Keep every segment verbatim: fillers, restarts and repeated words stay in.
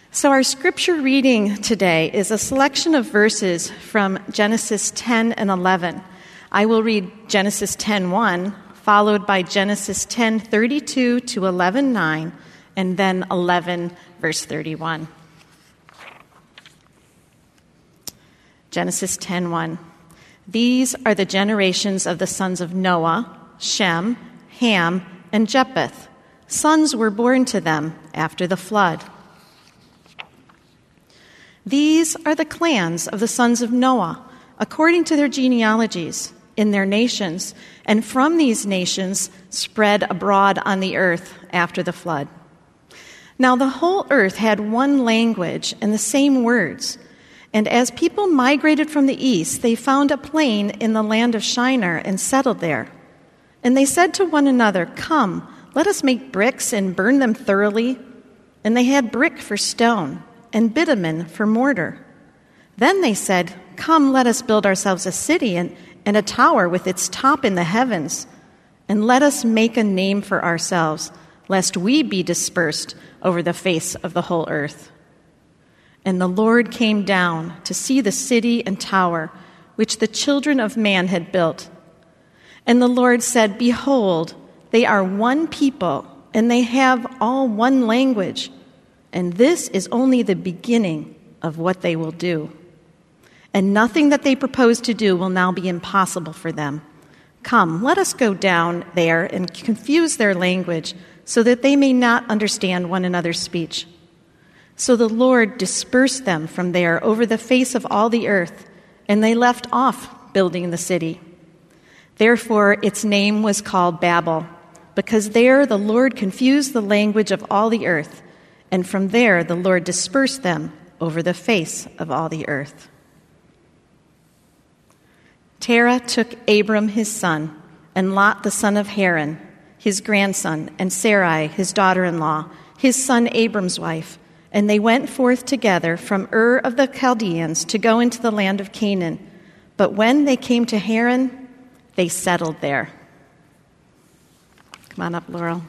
So our scripture reading today is a selection of verses from Genesis ten and eleven. I will read Genesis ten one, followed by Genesis ten thirty-two to eleven nine, and then eleven verse thirty-one. Genesis ten one. These are the generations of the sons of Noah, Shem, Ham, and Japheth. Sons were born to them after the flood. These are the clans of the sons of Noah, according to their genealogies, in their nations, and from these nations spread abroad on the earth after the flood. Now the whole earth had one language and the same words. And as people migrated from the east, they found a plain in the land of Shinar and settled there. And they said to one another, "Come, let us make bricks and burn them thoroughly." And they had brick for stone and bitumen for mortar. Then they said, "Come, let us build ourselves a city and, and a tower with its top in the heavens. And let us make a name for ourselves, lest we be dispersed over the face of the whole earth." And the Lord came down to see the city and tower which the children of man had built. And the Lord said, "Behold, they are one people, and they have all one language. And this is only the beginning of what they will do. And nothing that they propose to do will now be impossible for them. Come, let us go down there and confuse their language, so that they may not understand one another's speech." So the Lord dispersed them from there over the face of all the earth, and they left off building the city. Therefore its name was called Babel, because there the Lord confused the language of all the earth, and from there the Lord dispersed them over the face of all the earth. Terah took Abram his son, and Lot the son of Haran, his grandson, and Sarai his daughter-in-law, his son Abram's wife, and they went forth together from Ur of the Chaldeans to go into the land of Canaan. But when they came to Haran, they settled there. Come on up, Laurel.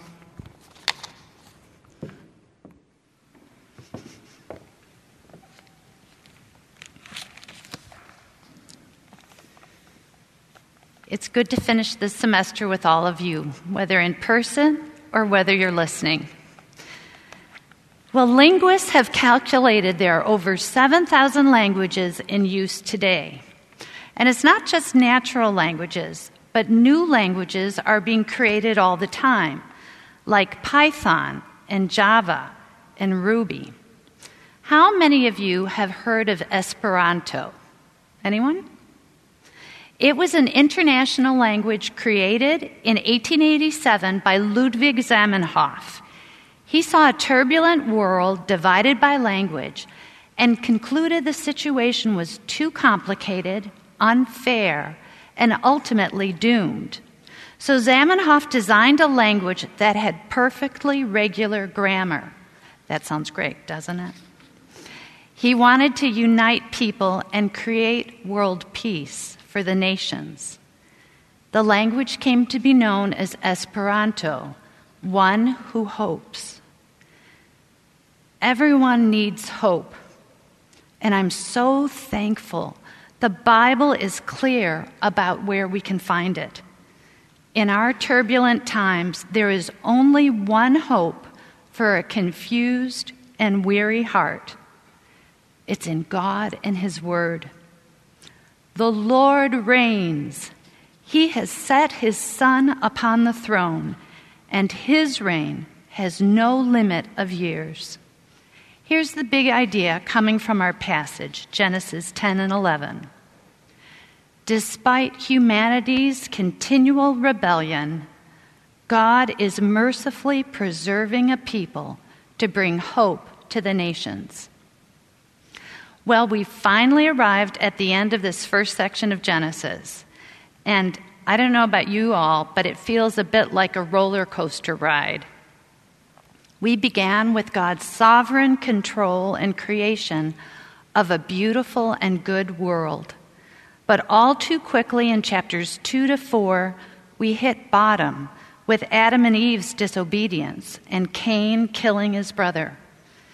It's good to finish this semester with all of you, whether in person or whether you're listening. Well, linguists have calculated there are over seven thousand languages in use today. And it's not just natural languages, but new languages are being created all the time, like Python and Java and Ruby. How many of you have heard of Esperanto? Anyone? It was an international language created in eighteen eighty-seven by Ludwig Zamenhof. He saw a turbulent world divided by language and concluded the situation was too complicated, unfair, and ultimately doomed. So Zamenhof designed a language that had perfectly regular grammar. That sounds great, doesn't it? He wanted to unite people and create world peace for the nations. The language came to be known as Esperanto, one who hopes. Everyone needs hope, and I'm so thankful the Bible is clear about where we can find it. In our turbulent times, there is only one hope for a confused and weary heart. It's in God and His Word. The Lord reigns. He has set His Son upon the throne, and His reign has no limit of years. Here's the big idea coming from our passage, Genesis ten and eleven. Despite humanity's continual rebellion, God is mercifully preserving a people to bring hope to the nations. Well, we finally arrived at the end of this first section of Genesis. And I don't know about you all, but it feels a bit like a roller coaster ride. We began with God's sovereign control and creation of a beautiful and good world. But all too quickly in chapters two to four, we hit bottom with Adam and Eve's disobedience and Cain killing his brother.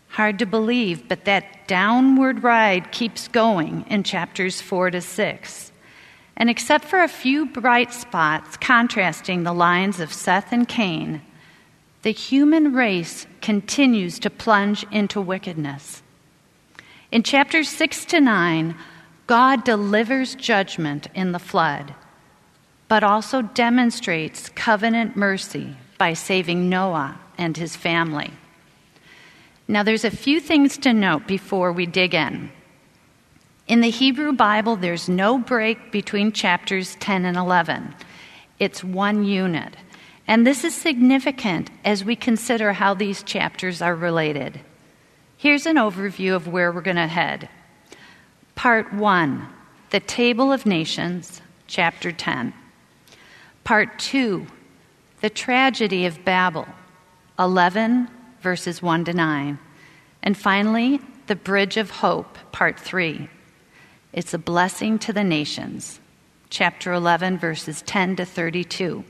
Hard to believe, but that downward ride keeps going in chapters four to six. And except for a few bright spots contrasting the lines of Seth and Cain, the human race continues to plunge into wickedness. In chapters six to nine, God delivers judgment in the flood, but also demonstrates covenant mercy by saving Noah and his family. Now, there's a few things to note before we dig in. In the Hebrew Bible, there's no break between chapters ten and eleven. It's one unit. And this is significant as we consider how these chapters are related. Here's an overview of where we're going to head. Part one, the Table of Nations, chapter ten. Part two, the Tragedy of Babel, eleven verses one to nine. And finally, the Bridge of Hope, part three. It's a blessing to the nations, chapter eleven, verses ten to thirty-two.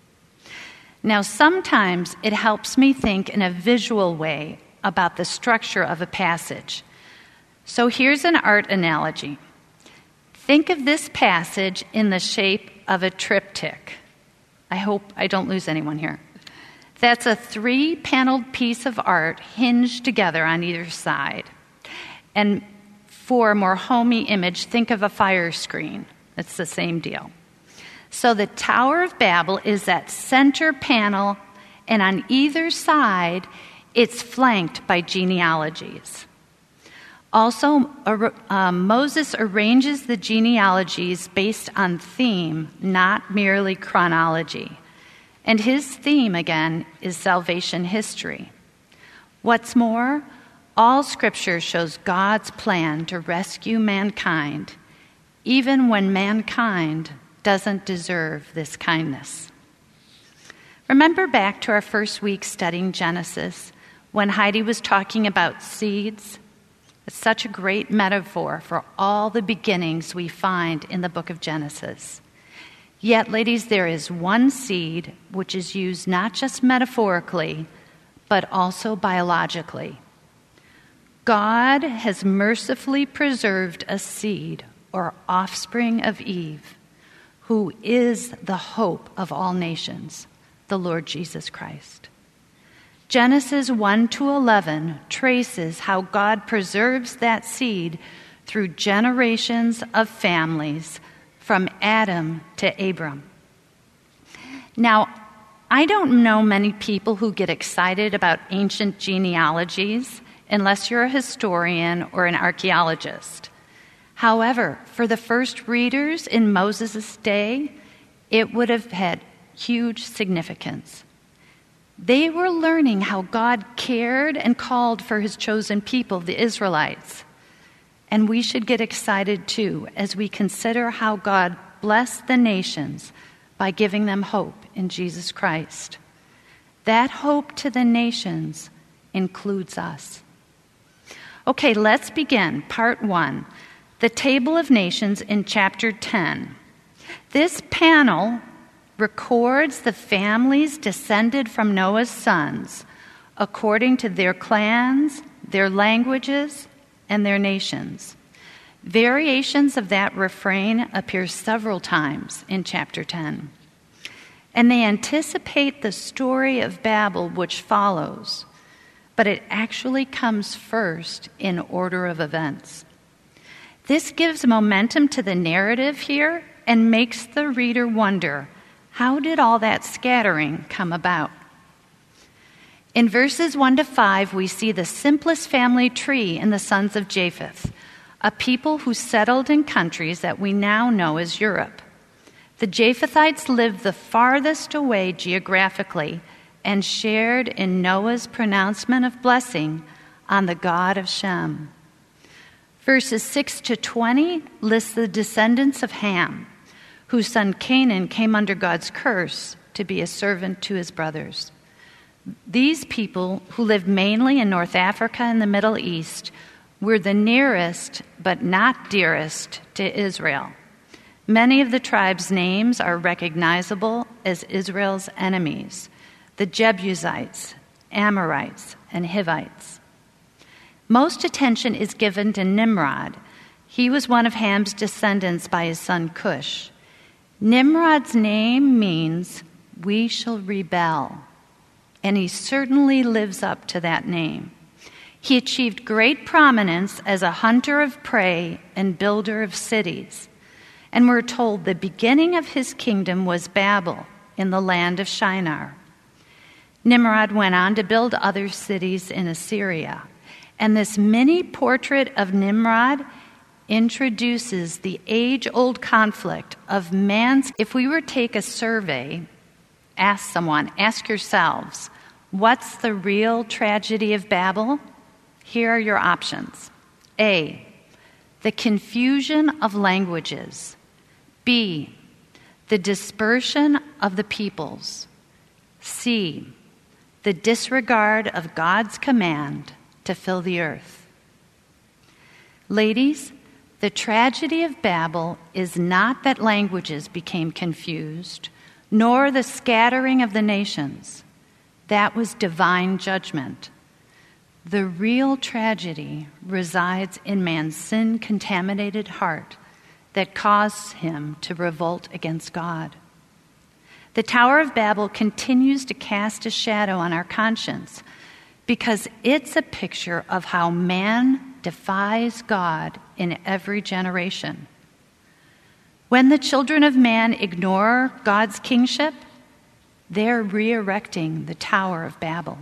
Now, sometimes it helps me think in a visual way about the structure of a passage. So here's an art analogy. Think of this passage in the shape of a triptych. I hope I don't lose anyone here. That's a three-paneled piece of art hinged together on either side. And for a more homey image, think of a fire screen. It's the same deal. So the Tower of Babel is that center panel, and on either side, it's flanked by genealogies. Also, uh, Moses arranges the genealogies based on theme, not merely chronology. And his theme, again, is salvation history. What's more, all Scripture shows God's plan to rescue mankind, even when mankind doesn't deserve this kindness. Remember back to our first week studying Genesis, when Heidi was talking about seeds? It's such a great metaphor for all the beginnings we find in the book of Genesis. Yet, ladies, there is one seed which is used not just metaphorically, but also biologically. God has mercifully preserved a seed, or offspring of Eve, who is the hope of all nations, the Lord Jesus Christ. Genesis one to eleven traces how God preserves that seed through generations of families from Adam to Abram. Now, I don't know many people who get excited about ancient genealogies unless you're a historian or an archaeologist. However, for the first readers in Moses' day, it would have had huge significance. They were learning how God cared and called for his chosen people, the Israelites. And we should get excited too as we consider how God blessed the nations by giving them hope in Jesus Christ. That hope to the nations includes us. Okay, let's begin. Part one, the Table of Nations in chapter ten. This panel records the families descended from Noah's sons according to their clans, their languages, and their nations. Variations of that refrain appear several times in chapter ten. And they anticipate the story of Babel which follows, but it actually comes first in order of events. This gives momentum to the narrative here and makes the reader wonder, how did all that scattering come about? In verses one to five, we see the simplest family tree in the sons of Japheth, a people who settled in countries that we now know as Europe. The Japhethites lived the farthest away geographically and shared in Noah's pronouncement of blessing on the God of Shem. Verses six to twenty list the descendants of Ham, whose son Canaan came under God's curse to be a servant to his brothers. These people, who lived mainly in North Africa and the Middle East, were the nearest but not dearest to Israel. Many of the tribes' names are recognizable as Israel's enemies, the Jebusites, Amorites, and Hivites. most attention is given to Nimrod. He was one of Ham's descendants by his son Cush. Nimrod's name means we shall rebel, and he certainly lives up to that name. He achieved great prominence as a hunter of prey and builder of cities. And we're told the beginning of his kingdom was Babel in the land of Shinar. Nimrod went on to build other cities in Assyria. And this mini portrait of Nimrod introduces the age-old conflict of man's. If we were to take a survey, ask someone, ask yourselves, what's the real tragedy of Babel? Here are your options. A, the confusion of languages. B, the dispersion of the peoples. C, the disregard of God's command to fill the earth. Ladies, the tragedy of Babel is not that languages became confused, nor the scattering of the nations. That was divine judgment. The real tragedy resides in man's sin-contaminated heart that caused him to revolt against God. The Tower of Babel continues to cast a shadow on our conscience because it's a picture of how man defies God in every generation. When the children of man ignore God's kingship, they're re-erecting the Tower of Babel.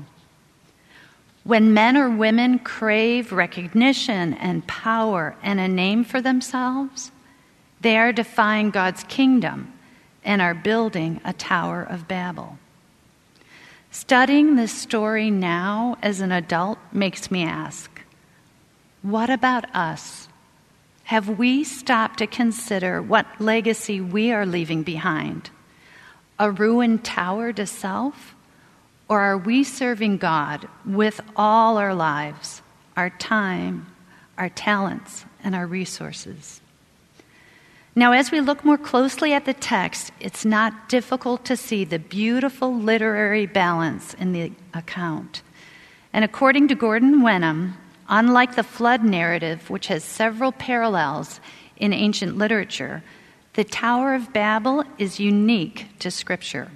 When men or women crave recognition and power and a name for themselves, they are defying God's kingdom and are building a Tower of Babel. Studying this story now as an adult makes me ask, what about us? Have we stopped to consider what legacy we are leaving behind? A ruined tower to self? Or are we serving God with all our lives, our time, our talents, and our resources? Now, as we look more closely at the text, it's not difficult to see the beautiful literary balance in the account. And according to Gordon Wenham, unlike the flood narrative, which has several parallels in ancient literature, the Tower of Babel is unique to Scripture.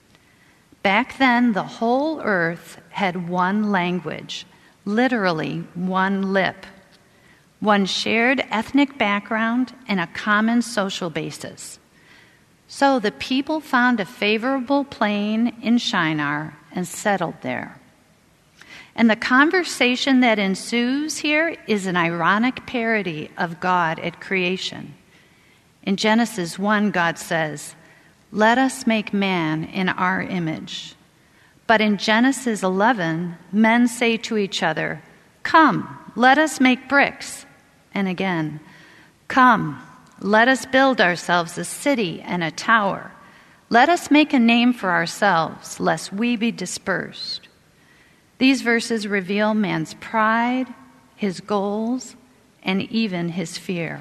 Back then, the whole earth had one language, literally one lip, one shared ethnic background, and a common social basis. So the people found a favorable plain in Shinar and settled there. And the conversation that ensues here is an ironic parody of God at creation. In Genesis one, God says, "Let us make man in our image." But in Genesis eleven, men say to each other, "Come, let us make bricks." And again, "Come, let us build ourselves a city and a tower. Let us make a name for ourselves, lest we be dispersed." These verses reveal man's pride, his goals, and even his fear.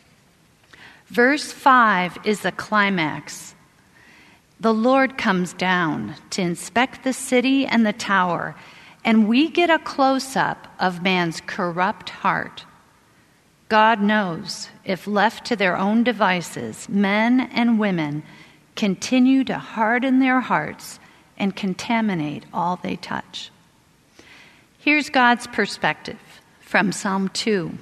Verse five is the climax. The Lord comes down to inspect the city and the tower, and we get a close-up of man's corrupt heart. God knows if left to their own devices, men and women continue to harden their hearts and contaminate all they touch. Here's God's perspective from Psalm two.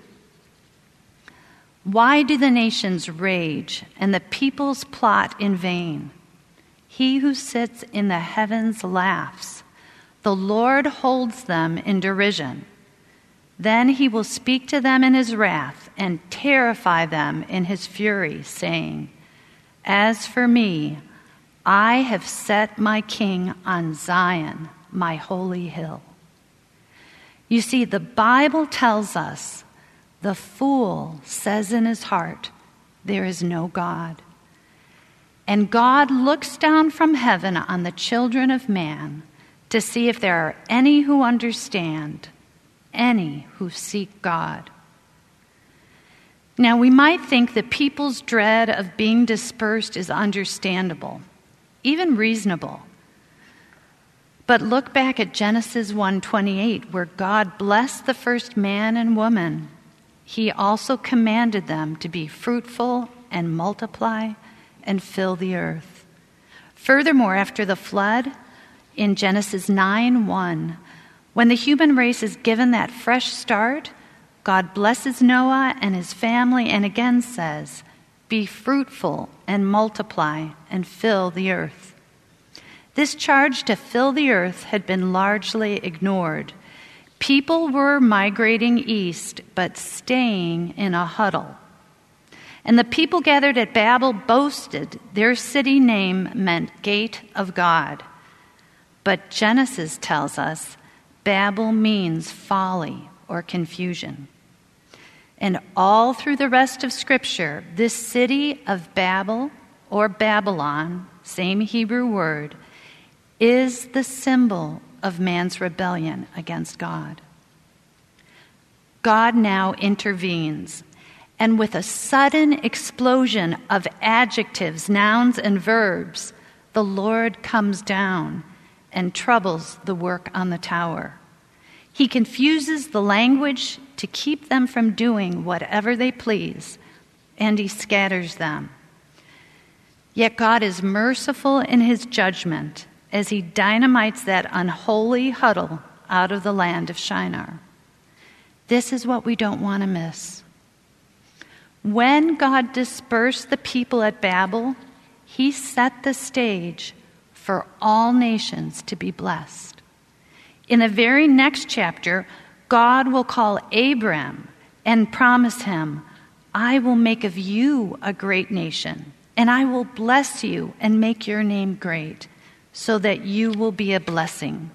Why do the nations rage and the peoples plot in vain? He who sits in the heavens laughs. The Lord holds them in derision. Then he will speak to them in his wrath and terrify them in his fury, saying, "As for me, I have set my king on Zion, my holy hill." You see, the Bible tells us the fool says in his heart, "There is no God." And God looks down from heaven on the children of man to see if there are any who understand, any who seek God. Now, we might think the people's dread of being dispersed is understandable, even reasonable. But look back at Genesis one twenty-eight, where God blessed the first man and woman. He also commanded them to be fruitful and multiply and fill the earth. Furthermore, after the flood, in Genesis nine one, when the human race is given that fresh start, God blesses Noah and his family and again says, "Be fruitful and multiply and fill the earth." This charge to fill the earth had been largely ignored. People were migrating east, but staying in a huddle. And the people gathered at Babel boasted their city name meant Gate of God. But Genesis tells us Babel means folly or confusion. And all through the rest of Scripture, this city of Babel or Babylon, same Hebrew word, is the symbol of man's rebellion against God. God now intervenes, and with a sudden explosion of adjectives, nouns, and verbs, the Lord comes down and troubles the work on the tower. He confuses the language to keep them from doing whatever they please, and he scatters them. Yet God is merciful in his judgment as he dynamites that unholy huddle out of the land of Shinar. This is what we don't want to miss. When God dispersed the people at Babel, he set the stage for all nations to be blessed. In the very next chapter, God will call Abram and promise him, "I will make of you a great nation, and I will bless you and make your name great, so that you will be a blessing."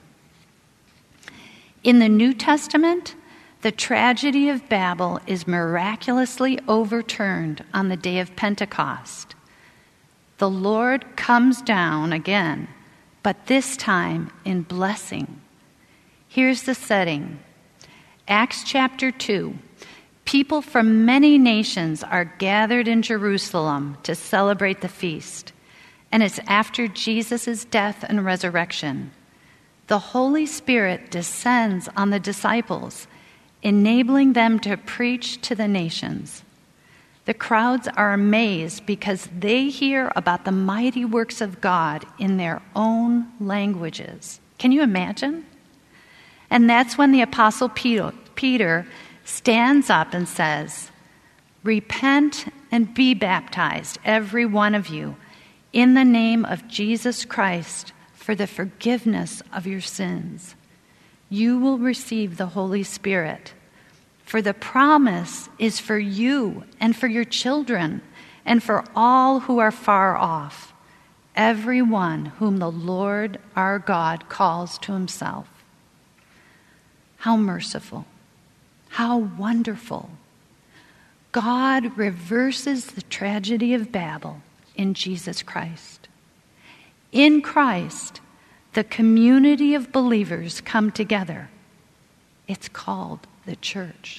In the New Testament, the tragedy of Babel is miraculously overturned on the day of Pentecost. The Lord comes down again, but this time in blessing. Here's the setting. Acts chapter two. People from many nations are gathered in Jerusalem to celebrate the feast. And it's after Jesus' death and resurrection. The Holy Spirit descends on the disciples, enabling them to preach to the nations. The crowds are amazed because they hear about the mighty works of God in their own languages. Can you imagine? And that's when the Apostle Peter, Peter stands up and says, "Repent and be baptized, every one of you, in the name of Jesus Christ, for the forgiveness of your sins. You will receive the Holy Spirit. For the promise is for you and for your children and for all who are far off, everyone whom the Lord our God calls to himself." How merciful. How wonderful. God reverses the tragedy of Babel in Jesus Christ. In Christ, the community of believers come together. It's called the church.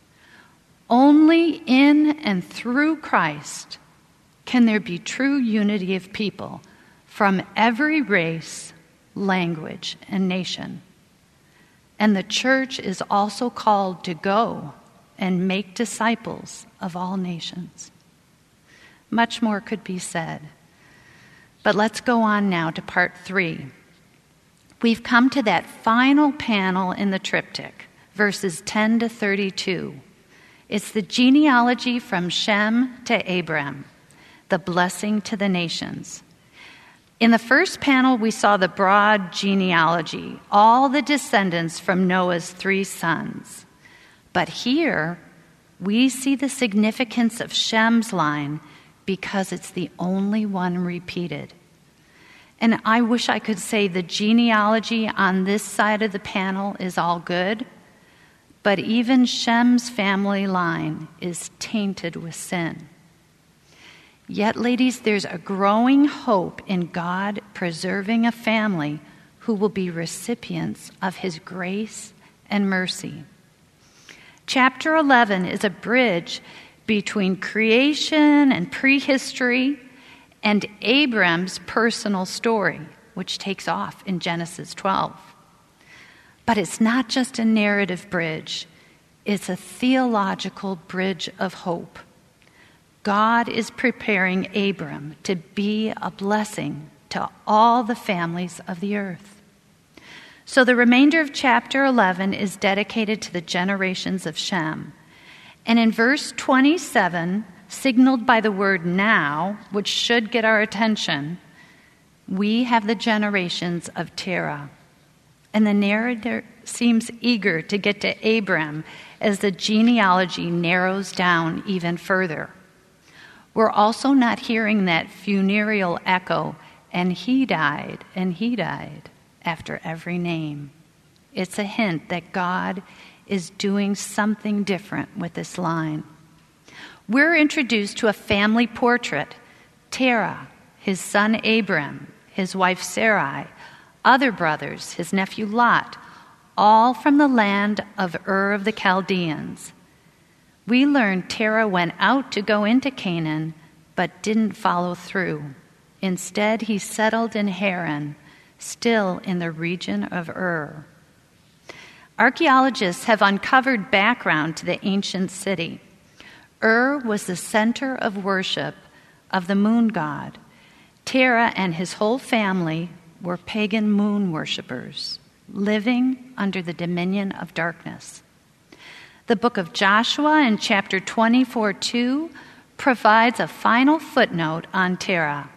Only in and through Christ can there be true unity of people from every race, language, and nation. And the church is also called to go and make disciples of all nations. Much more could be said. But let's go on now to part three. We've come to that final panel in the triptych, verses ten to thirty-two. It's the genealogy from Shem to Abram, the blessing to the nations. In the first panel, we saw the broad genealogy, all the descendants from Noah's three sons. But here, we see the significance of Shem's line because it's the only one repeated. And I wish I could say the genealogy on this side of the panel is all good, but even Shem's family line is tainted with sin. Yet, ladies, there's a growing hope in God preserving a family who will be recipients of his grace and mercy. Chapter eleven is a bridge between creation and prehistory and Abram's personal story, which takes off in Genesis twelve. But it's not just a narrative bridge, it's a theological bridge of hope. God is preparing Abram to be a blessing to all the families of the earth. So the remainder of chapter eleven is dedicated to the generations of Shem. And in verse twenty-seven, signaled by the word now, which should get our attention, we have the generations of Terah. And the narrator seems eager to get to Abram as the genealogy narrows down even further. We're also not hearing that funereal echo, and he died, and he died, after every name. It's a hint that God is doing something different with this line. We're introduced to a family portrait: Terah, his son Abram, his wife Sarai, other brothers, his nephew Lot, all from the land of Ur of the Chaldeans. We learn Terah went out to go into Canaan, but didn't follow through. Instead, he settled in Haran, still in the region of Ur. Archaeologists have uncovered background to the ancient city. Ur was the center of worship of the moon god. Terah and his whole family were pagan moon worshippers, living under the dominion of darkness. The book of Joshua in chapter twenty-four two provides a final footnote on Terah.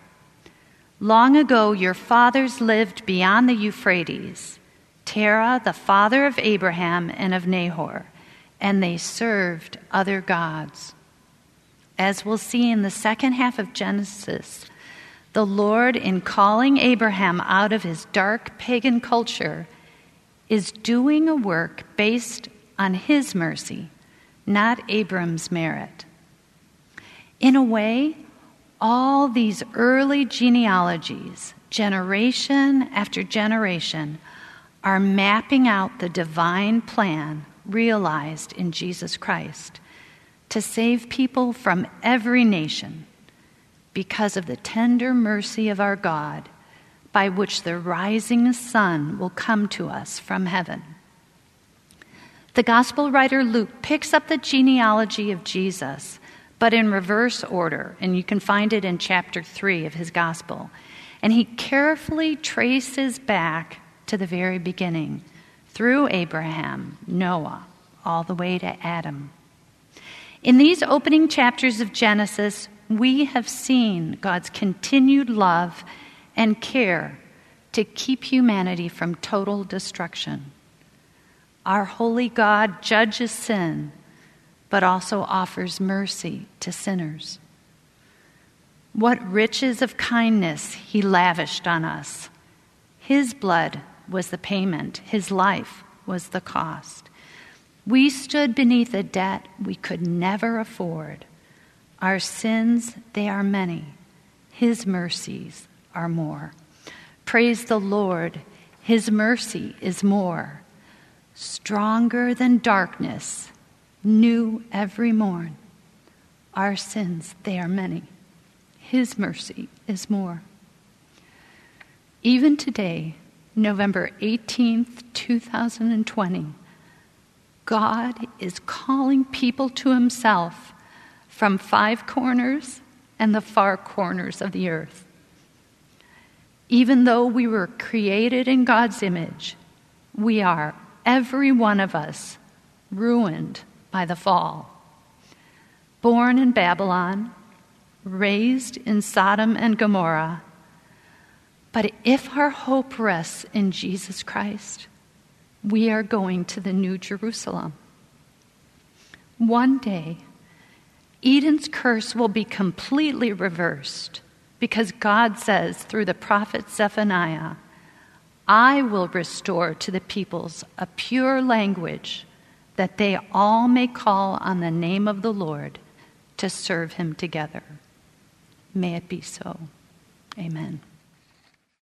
Long ago, your fathers lived beyond the Euphrates, Terah, the father of Abraham and of Nahor, and they served other gods. As we'll see in the second half of Genesis, the Lord, in calling Abraham out of his dark pagan culture, is doing a work based on his mercy, not Abram's merit. In a way, all these early genealogies, generation after generation, are mapping out the divine plan realized in Jesus Christ to save people from every nation because of the tender mercy of our God, by which the rising sun will come to us from heaven. The gospel writer Luke picks up the genealogy of Jesus, but in reverse order, and you can find it in chapter three of his gospel. And he carefully traces back to the very beginning, through Abraham, Noah, all the way to Adam. In these opening chapters of Genesis, we have seen God's continued love and care to keep humanity from total destruction. Our holy God judges sin, but also offers mercy to sinners. What riches of kindness he lavished on us. His blood was the payment. His life was the cost. We stood beneath a debt we could never afford. Our sins, they are many. His mercies are more. Praise the Lord. His mercy is more. Stronger than darkness, new every morn. Our sins, they are many. His mercy is more. Even today, November eighteenth, twenty twenty, God is calling people to himself from five corners and the far corners of the earth. Even though we were created in God's image, we are, every one of us, ruined by the fall. Born in Babylon, raised in Sodom and Gomorrah, but if our hope rests in Jesus Christ, we are going to the New Jerusalem. One day, Eden's curse will be completely reversed because God says through the prophet Zephaniah, I will restore to the peoples a pure language that they all may call on the name of the Lord to serve him together. May it be so. Amen.